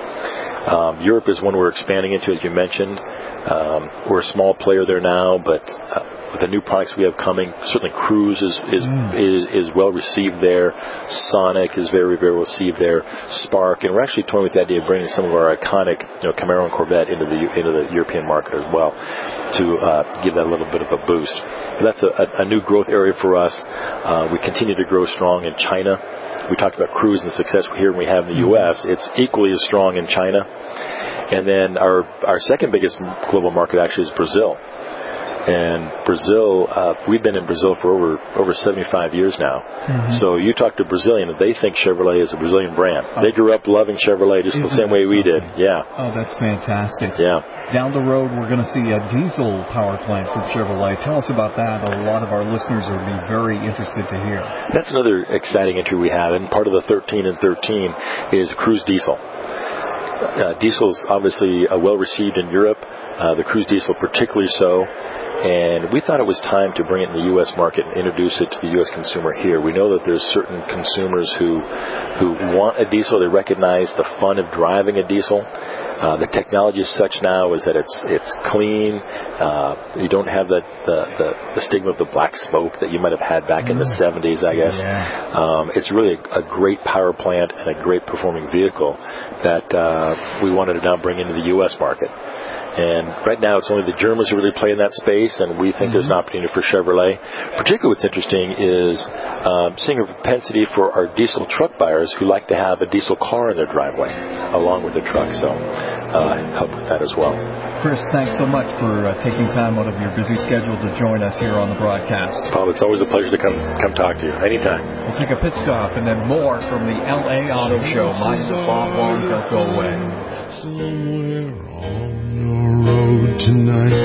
Um, Europe is one we're expanding into, as you mentioned. Um, we're a small player there now, but uh, with the new products we have coming, certainly Cruise is is, mm. is is well received there. Sonic is very, very well received there. Spark, and we're actually toying with the idea of bringing some of our iconic, you know, Camaro and Corvette into the into the European market as well, to uh, give that a little bit of a boost. But that's a, a, a new growth area for us. Uh, we continue to grow strong in China. We talked about Cruise and the success here we have in the U S. It's equally as strong in China. And then our our second biggest global market actually is Brazil. And Brazil, uh, we've been in Brazil for over over seventy-five years now. Mm-hmm. So you talk to a Brazilian, and they think Chevrolet is a Brazilian brand. Oh. They grew up loving Chevrolet just Isn't the same way we did. Yeah. Oh, that's fantastic. Yeah. Down the road, we're going to see a diesel power plant from Chevrolet. Tell us about that. A lot of our listeners would be very interested to hear. That's another exciting entry we have, and part of the thirteen and thirteen is Cruise Diesel. Uh, diesel's obviously uh, well received in Europe. Uh, the Cruise Diesel particularly so. And we thought it was time to bring it in the U S market and introduce it to the U S consumer here. We know that there's certain consumers who who want a diesel. They recognize the fun of driving a diesel. Uh, the technology is such now is that it's it's clean. Uh, you don't have the, the, the, the stigma of the black smoke that you might have had back mm. in the seventies, I guess. Yeah. Um, it's really a, a great power plant and a great performing vehicle that uh, we wanted to now bring into the U S market. And right now it's only the Germans who really play in that space, and we think mm-hmm. there's an opportunity for Chevrolet. Particularly what's interesting is um, seeing a propensity for our diesel truck buyers who like to have a diesel car in their driveway along with their truck. So uh, help with that as well. Chris, thanks so much for uh, taking time out of your busy schedule to join us here on the broadcast. Paul, it's always a pleasure to come come talk to you. Anytime. We'll take a pit stop and then more from the L A Auto Show. My name is Bob Long. Don't go away. Somewhere on the road tonight,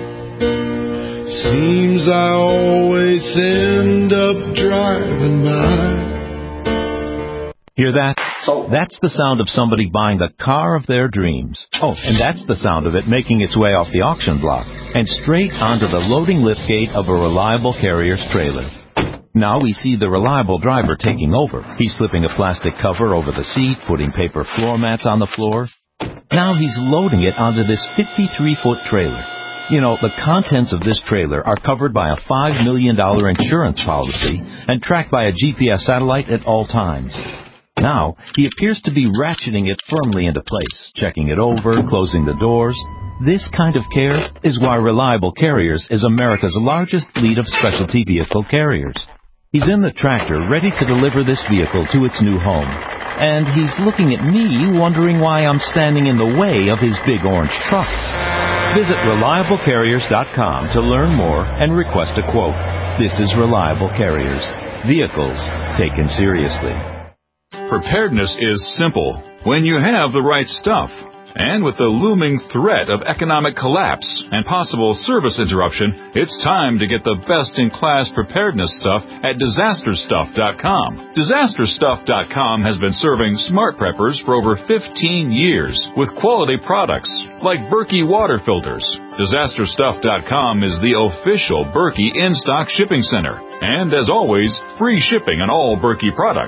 seems I always end up driving by. Hear that? Oh. That's the sound of somebody buying the car of their dreams. Oh, and that's the sound of it making its way off the auction block and straight onto the loading liftgate of a Reliable Carriers trailer. Now we see the Reliable driver taking over. He's slipping a plastic cover over the seat, putting paper floor mats on the floor. Now he's loading it onto this fifty-three foot trailer. You know, the contents of this trailer are covered by a five million dollars insurance policy and tracked by a G P S satellite at all times. Now, he appears to be ratcheting it firmly into place, checking it over, closing the doors. This kind of care is why Reliable Carriers is America's largest fleet of specialty vehicle carriers. He's in the tractor, ready to deliver this vehicle to its new home. And he's looking at me, wondering why I'm standing in the way of his big orange truck. Visit reliable carriers dot com to learn more and request a quote. This is Reliable Carriers. Vehicles taken seriously. Preparedness is simple when you have the right stuff. And with the looming threat of economic collapse and possible service interruption, it's time to get the best-in-class preparedness stuff at disaster stuff dot com. disaster stuff dot com has been serving smart preppers for over fifteen years with quality products like Berkey water filters. disaster stuff dot com is the official Berkey in-stock shipping center. And as always, free shipping on all Berkey products.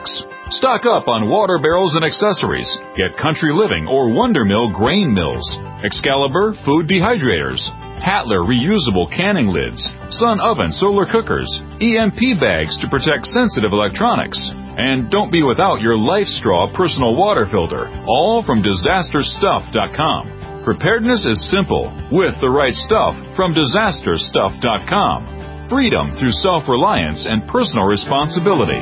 Stock up on water barrels and accessories. Get Country Living or Wonder Mill grain mills, Excalibur food dehydrators, Hatler reusable canning lids, Sun oven solar cookers, E M P bags to protect sensitive electronics. And don't be without your Life Straw personal water filter, all from disaster stuff dot com. Preparedness is simple with the right stuff from disaster stuff dot com. Freedom through self-reliance and personal responsibility.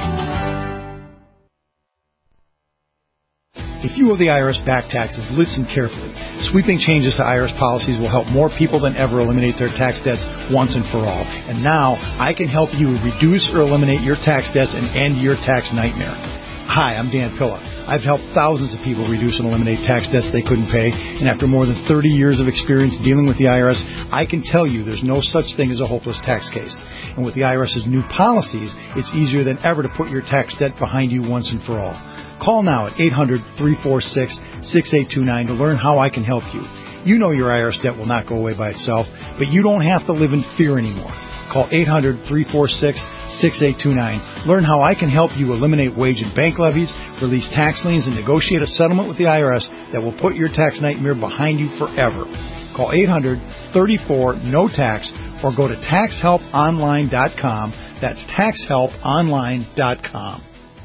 If you owe the I R S back taxes, listen carefully. Sweeping changes to I R S policies will help more people than ever eliminate their tax debts once and for all. And now, I can help you reduce or eliminate your tax debts and end your tax nightmare. Hi, I'm Dan Pilla. I've helped thousands of people reduce and eliminate tax debts they couldn't pay, and after more than thirty years of experience dealing with the I R S, I can tell you there's no such thing as a hopeless tax case. And with the IRS's new policies, it's easier than ever to put your tax debt behind you once and for all. Call now at eight hundred, three four six, six eight two nine to learn how I can help you. You know your I R S debt will not go away by itself, but you don't have to live in fear anymore. Call eight hundred, three four six, six eight two nine. Learn how I can help you eliminate wage and bank levies, release tax liens, and negotiate a settlement with the I R S that will put your tax nightmare behind you forever. Call eight hundred, three four, N O T A X or go to tax help online dot com. That's tax help online dot com.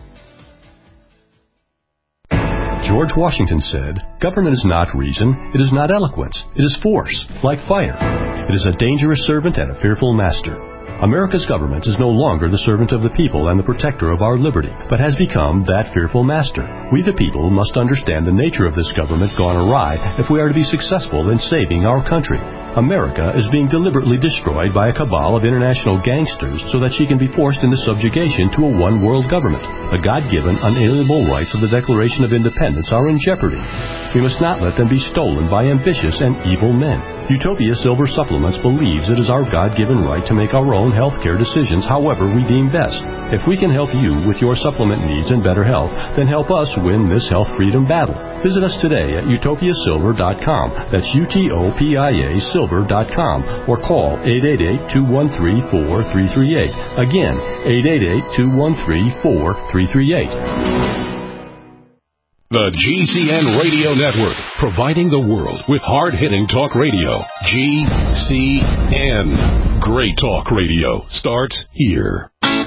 George Washington said, "Government is not reason, it is not eloquence, it is force, like fire. It is a dangerous servant and a fearful master." America's government is no longer the servant of the people and the protector of our liberty, but has become that fearful master. We the people must understand the nature of this government gone awry if we are to be successful in saving our country. America is being deliberately destroyed by a cabal of international gangsters so that she can be forced into subjugation to a one-world government. The God-given, unalienable rights of the Declaration of Independence are in jeopardy. We must not let them be stolen by ambitious and evil men. Utopia Silver Supplements believes it is our God-given right to make our own health care decisions however we deem best. If we can help you with your supplement needs and better health, then help us win this health freedom battle. Visit us today at utopia silver dot com. That's U T O P I A silver dot com or call eight eight eight, two one three, four three three eight. Again, eight eight eight, two one three, four three three eight. The G C N Radio Network, providing the world with hard-hitting talk radio. G C N. Great talk radio starts here.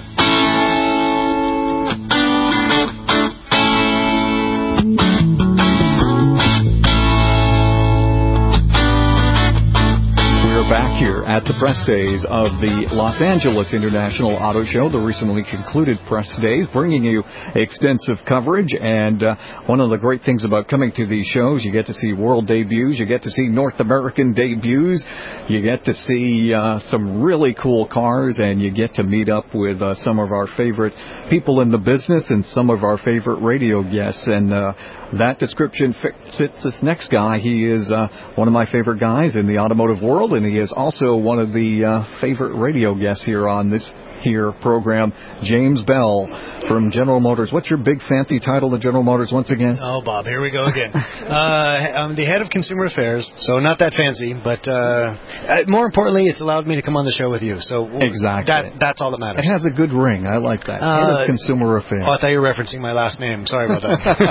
Back here at the press days of the Los Angeles International Auto Show, the recently concluded press days, bringing you extensive coverage. And uh, one of the great things about coming to these shows, you get to see world debuts, you get to see North American debuts, you get to see uh, some really cool cars, and you get to meet up with uh, some of our favorite people in the business and some of our favorite radio guests. And uh, that description fits, fits this next guy. He is uh, one of my favorite guys in the automotive world, and he is also one of the uh, favorite radio guests here on this here program, James Bell from General Motors. What's your big fancy title to General Motors once again? Oh, Bob, here we go again. uh, I'm the head of consumer affairs, so not that fancy, but uh, more importantly, it's allowed me to come on the show with you. So exactly. That, that's all that matters. It has a good ring. I like that. Uh, head of consumer affairs. Oh, I thought you were referencing my last name. Sorry about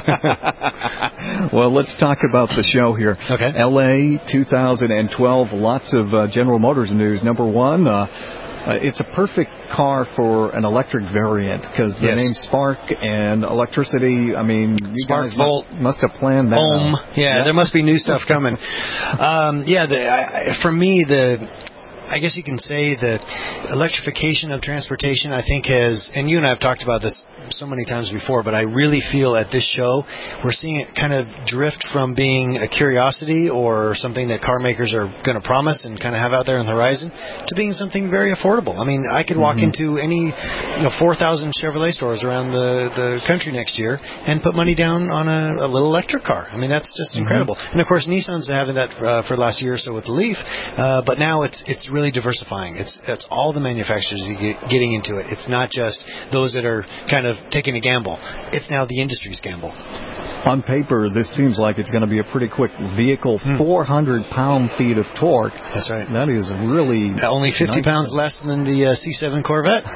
that. Well, let's talk about the show here. Okay. L A twenty twelve, lots of uh, General Motors news. Number one, uh, Uh, it's a perfect car for an electric variant because the yes. name Spark and electricity, I mean, you Spark guys Volt must, must have planned that. Ohm. Yeah, yeah, there must be new stuff coming. um, yeah, the, I, for me, the... I guess you can say that electrification of transportation, I think, has, and you and I have talked about this so many times before, but I really feel at this show we're seeing it kind of drift from being a curiosity or something that car makers are going to promise and kind of have out there on the horizon to being something very affordable. I mean, I could walk mm-hmm. into any you know, four thousand Chevrolet stores around the, the country next year and put money down on a, a little electric car. I mean, that's just mm-hmm. incredible. And, of course, Nissan's having that uh, for the last year or so with the Leaf, uh, but now it's it's really diversifying. It's it's all the manufacturers get, getting into it. It's not just those that are kind of taking a gamble. It's now the industry's gamble. On paper, this seems like it's going to be a pretty quick vehicle. Hmm. four hundred pound-feet of torque. That's right. That is really uh, only fifty nice. pounds less than the uh, C seven Corvette,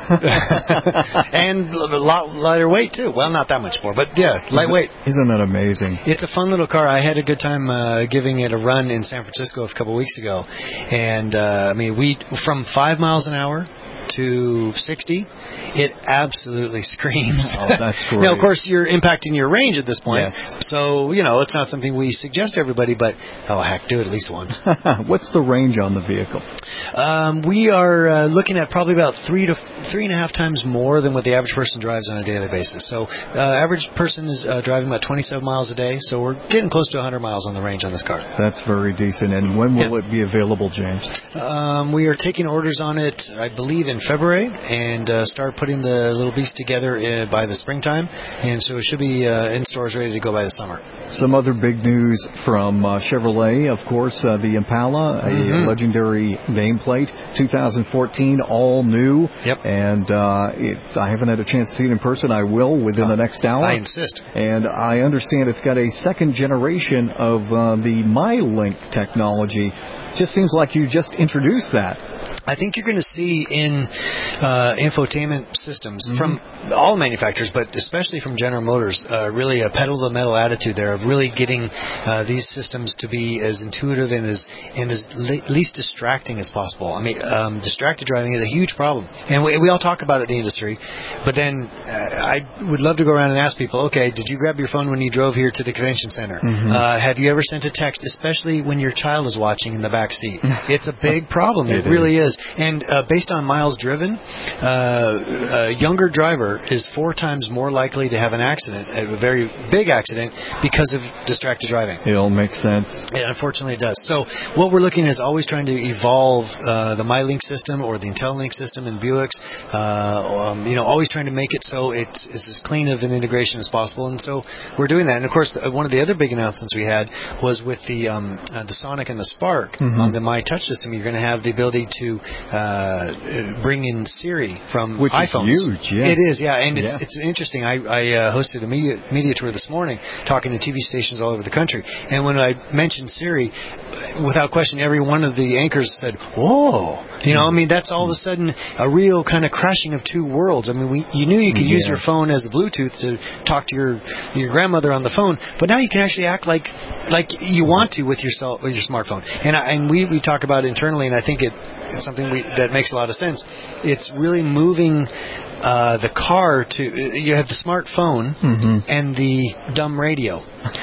and a lot lighter weight too. Well, not that much more, but yeah, lightweight. Isn't that amazing? It's a fun little car. I had a good time uh, giving it a run in San Francisco a couple of weeks ago, and uh, I mean, we from five miles an hour to sixty, it absolutely screams. Oh, that's great. Now, of course, you're impacting your range at this point, Yes. so, you know, it's not something we suggest to everybody, but, oh, heck, do it at least once. What's the range on the vehicle? Um, we are uh, looking at probably about three to three and a half times more than what the average person drives on a daily basis. So, uh, average person is uh, driving about twenty-seven miles a day, so we're getting close to one hundred miles on the range on this car. That's very decent. And when will Yeah. it be available, James? Um, we are taking orders on it, I believe, in February, and uh, start putting the little beast together uh, by the springtime, and so it should be uh, in stores ready to go by the summer. Some other big news from uh, Chevrolet, of course, uh, the Impala, Mm-hmm. a legendary nameplate, two thousand fourteen, all new. Yep. And uh, it's, I haven't had a chance to see it in person. I will within Uh, the next hour. I insist. And I understand it's got a second generation of uh, the MyLink technology. Just seems like you just introduced that. I think you're going to see in uh, infotainment systems Mm-hmm. from all manufacturers, but especially from General Motors, uh, really a pedal-to-the-metal attitude there of really getting uh, these systems to be as intuitive and as and as le- least distracting as possible. I mean, um, distracted driving is a huge problem, and we, we all talk about it in the industry, but then uh, I would love to go around and ask people, okay, did you grab your phone when you drove here to the convention center? Mhm. Uh, have you ever sent a text, especially when your child is watching in the back seat? It's a big problem. It, It really is. And uh, based on miles driven, uh, a younger driver is four times more likely to have an accident, a very big accident, because of distracted driving. It all makes sense. Yeah, unfortunately it does. So what we're looking at is always trying to evolve uh, the MyLink system or the IntelliLink system in Buicks, uh, um, you know, always trying to make it so it's, it's as clean of an integration as possible. And so we're doing that. And, of course, one of the other big announcements we had was with the um, uh, the Sonic and the Spark Mhm. on the MyTouch system, you're going to have the ability to uh, bring in Siri from Which iPhones. is huge, yeah. It is, yeah. And it's, Yeah. it's interesting. I, I uh, hosted a media, media tour this morning talking to T V stations all over the country. And when I mentioned Siri, without question, every one of the anchors said, whoa. You know, I mean, that's all of a sudden a real kind of crashing of two worlds. I mean, we, you knew you could use Yeah. your phone as a Bluetooth to talk to your your grandmother on the phone, but now you can actually act like like you want to with your cell, with your smartphone. And I, and we, we talk about it internally, and I think it, it's something we, that makes a lot of sense. It's really moving uh, the car to, you have the smartphone Mhm. and the dumb radio.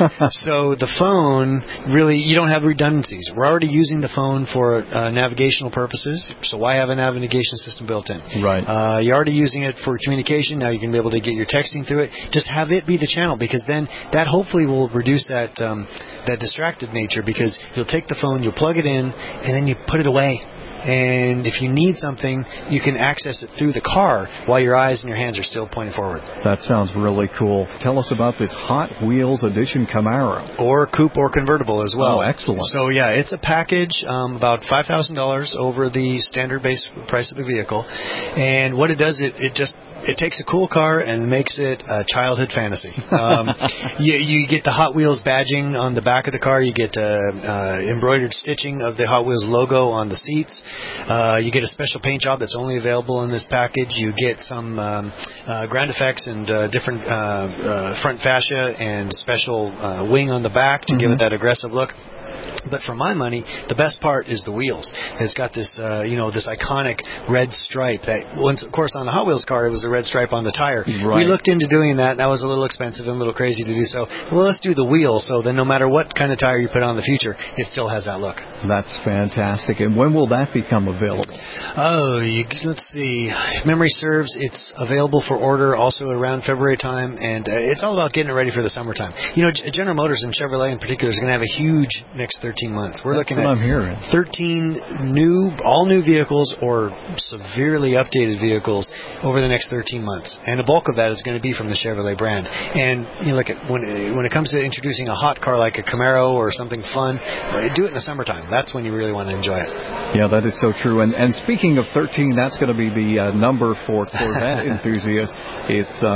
So the phone, really, you don't have redundancies. We're already using the phone for uh, navigational purposes, so why have a navigation system built in? Right. Uh, you're already using it for communication. Now you can be able to get your texting through it. Just have it be the channel, because then that hopefully will reduce that um, that distracted nature, because you'll take the phone, you'll plug it in, and then you put it away. And if you need something, you can access it through the car while your eyes and your hands are still pointing forward. That sounds really cool. Tell us about this Hot Wheels Edition Camaro. Or coupe or convertible as well. Oh, excellent. So, yeah, it's a package, um, about five thousand dollars over the standard base price of the vehicle. And what it does, it, it just... It takes a cool car and makes it a childhood fantasy. Um, you, you get the Hot Wheels badging on the back of the car. You get uh, uh, embroidered stitching of the Hot Wheels logo on the seats. Uh, you get a special paint job that's only available in this package. You get some um, uh, ground effects and uh, different uh, uh, front fascia and special uh, wing on the back to mm-hmm. give it that aggressive look. But for my money, the best part is the wheels. It's got this, uh, you know, this iconic red stripe that once, of course, on the Hot Wheels car, it was a red stripe on the tire. Right. We looked into doing that. That was a little expensive and a little crazy to do so. Well, let's do the wheel, so then no matter what kind of tire you put on in the future, it still has that look. That's fantastic. And when will that become available? Oh, you, let's see. If memory serves, it's available for order also around February time, and uh, it's all about getting it ready for the summertime. You know, G- General Motors and Chevrolet in particular is going to have a huge next thirteen months. We're That's looking what at I'm hearing. thirteen new, all new vehicles or severely updated vehicles over the next thirteen months, and a bulk of that is going to be from the Chevrolet brand. And you know, look at when when it comes to introducing a hot car like a Camaro or something fun, do it in the summertime. That's when you really want to enjoy it. Yeah, that is so true. And and speaking of thirteen, that's going to be the uh, number for Corvette enthusiasts. It's uh,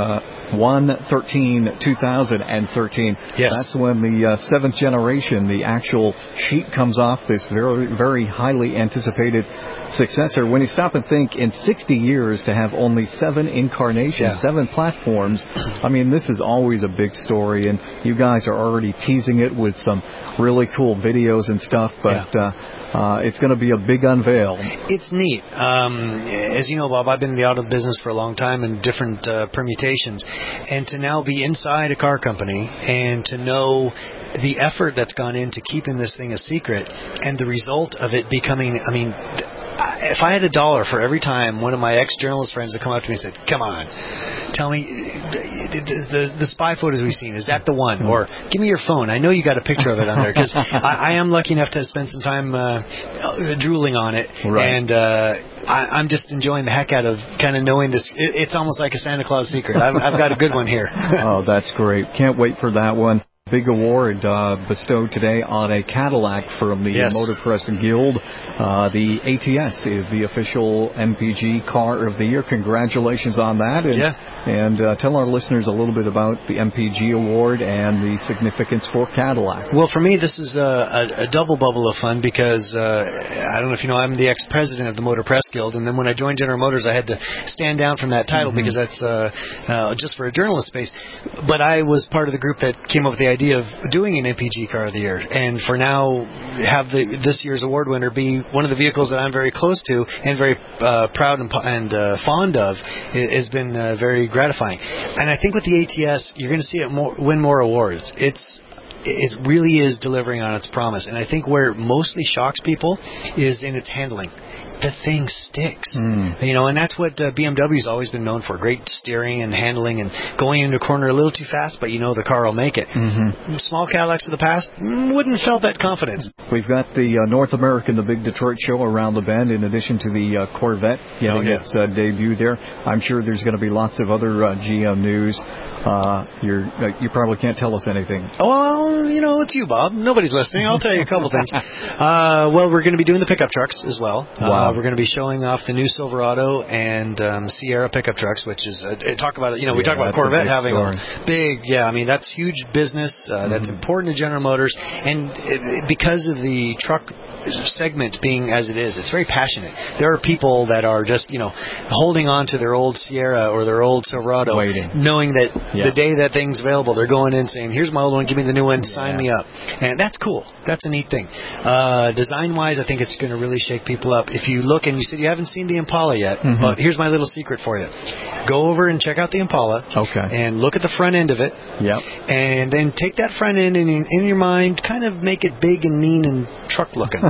one thirteen two thousand thirteen. Yes. That's when the uh, seventh generation, the actual sheet comes off this very, very highly anticipated successor. When you stop and think, in sixty years to have only seven incarnations, Yeah. seven platforms, I mean, this is always a big story, and you guys are already teasing it with some really cool videos and stuff, but Yeah. uh, uh, it's going to be a big unveil. It's neat. Um, as you know, Bob, I've been in the auto business for a long time in different uh, permutations. And to now be inside a car company and to know the effort that's gone into keeping this thing a secret and the result of it becoming, I mean, if I had a dollar for every time one of my ex-journalist friends would come up to me and said, come on, tell me, the, the, the spy photos we've seen, is that the one? Or give me your phone. I know you got a picture of it on there, because I, I am lucky enough to spend some time uh, drooling on it. Right. And uh, I, I'm just enjoying the heck out of kind of knowing this. It, it's almost like a Santa Claus secret. I've, I've got a good one here. Oh, that's great. Can't wait for that one. Big award uh, bestowed today on a Cadillac from the Yes. Motor Press Guild. Uh, the A T S is the official M P G car of the year. Congratulations on that. And, Yeah. and uh, tell our listeners a little bit about the M P G award and the significance for Cadillac. Well, for me, this is a, a, a double bubble of fun because uh, I don't know if you know, I'm the ex-president of the Motor Press Guild, and then when I joined General Motors, I had to stand down from that title Mm-hmm. because that's uh, uh, just for a journalist space. But I was part of the group that came up with the idea of doing an M P G Car of the Year, and for now have the, this year's award winner be one of the vehicles that I'm very close to and very uh, proud and, and uh, fond of. It has been uh, very gratifying. And I think with the A T S, you're going to see it more, win more awards. It's it really is delivering on its promise. And I think where it mostly shocks people is in its handling. The thing sticks, Mm. you know, and that's what uh, B M W's always been known for: great steering and handling, and going into a corner a little too fast, but you know the car will make it. Mm-hmm. Small Cadillacs of the past mm, wouldn't have felt that confidence. We've got the uh, North American, the big Detroit show around the bend, in addition to the uh, Corvette getting Oh, yeah. its uh, debut there. I'm sure there's going to be lots of other uh, G M news. Uh, you're, uh, you probably can't tell us anything. Oh, well, you know, it's you, Bob. Nobody's listening. I'll tell you a couple things. Uh, well, we're going to be doing the pickup trucks as well. Wow. Uh, we're going to be showing off the new Silverado and um, Sierra pickup trucks, which is uh, talk about it. You know, we Yeah, talk about that's a Corvette big having story. a big, yeah. I mean, that's huge business. Uh, that's Mm-hmm. important to General Motors, and it, it, because of the truck segment being as it is, it's very passionate. There are people that are just, you know, holding on to their old Sierra or their old Silverado, Waiting. knowing that Yeah. the day that thing's available, they're going in saying, here's my old one, give me the new one, sign me up. And that's cool. That's a neat thing. Uh, design-wise, I think it's going to really shake people up. If you look, and you said you haven't seen the Impala yet, Mhm. but here's my little secret for you. Go over and check out the Impala. Okay. And look at the front end of it. Yep. And then take that front end and in, in your mind, kind of make it big and mean and truck-looking.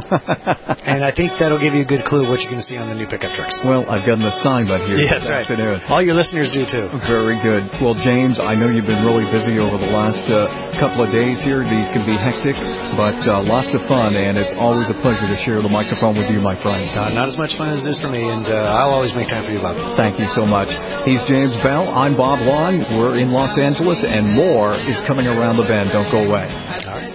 And I think that'll give you a good clue what you're going to see on the new pickup trucks. Well, I've got an assignment here Yeah, this that's right. afternoon. All your listeners do too. Very good. Well, James, I know you've been really busy over the last uh, couple of days here. These can be hectic, but uh, lots of fun, and it's always a pleasure to share the microphone with you, my friend. Uh, not as much fun as it is for me, and uh, I'll always make time for you, Bob. Thank you so much. He's James Bell. I'm Bob Long. We're in Los Angeles, and more is coming around the bend. Don't go away. All right.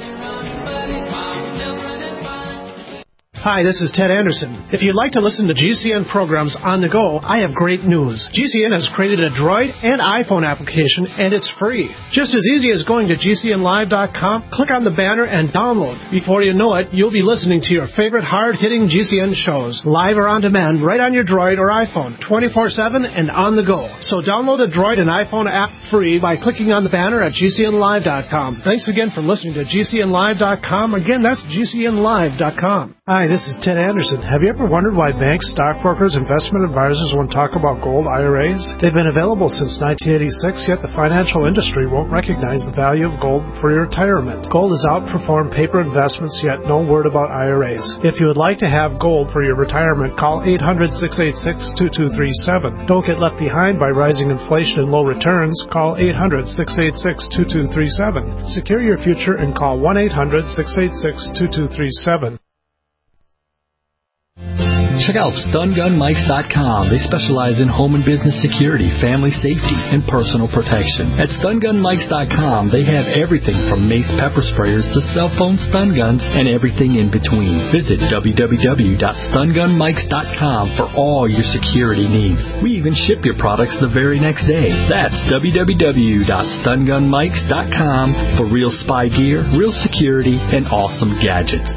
Hi, this is Ted Anderson. If you'd like to listen to G C N programs on the go, I have great news. G C N has created a Droid and iPhone application, and it's free. Just as easy as going to G C N live dot com, click on the banner, and download. Before you know it, you'll be listening to your favorite hard-hitting G C N shows, live or on demand, right on your Droid or iPhone, twenty-four seven and on the go. So download the Droid and iPhone app free by clicking on the banner at G C N live dot com. Thanks again for listening to G C N live dot com. Again, that's G C N live dot com. Hi, this is Ted Anderson. Have you ever wondered why banks, stockbrokers, investment advisors won't talk about gold I R As? They've been available since nineteen eighty-six, yet the financial industry won't recognize the value of gold for your retirement. Gold has outperformed paper investments, yet no word about I R As. If you would like to have gold for your retirement, call eight hundred, six eight six, two two three seven. Don't get left behind by rising inflation and low returns. Call eight hundred, six eight six, two two three seven. Secure your future and call one eight hundred, six eight six, two two three seven. Check out stun gun mics dot com. They specialize in home and business security, family safety, and personal protection. At stun gun mics dot com, they have everything from mace pepper sprayers to cell phone stun guns and everything in between. Visit w w w dot stun gun mics dot com for all your security needs. We even ship your products the very next day. That's w w w dot stun gun mics dot com for real spy gear, real security, and awesome gadgets.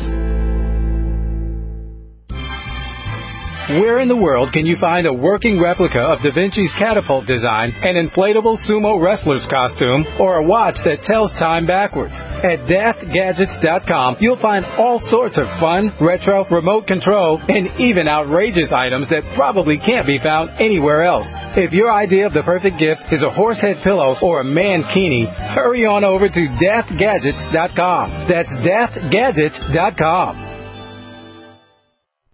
Where in the world can you find a working replica of Da Vinci's catapult design, an inflatable sumo wrestler's costume, or a watch that tells time backwards? At daft gadgets dot com, you'll find all sorts of fun, retro, remote control, and even outrageous items that probably can't be found anywhere else. If your idea of the perfect gift is a horsehead pillow or a mankini, hurry on over to daft gadgets dot com. That's daft gadgets dot com.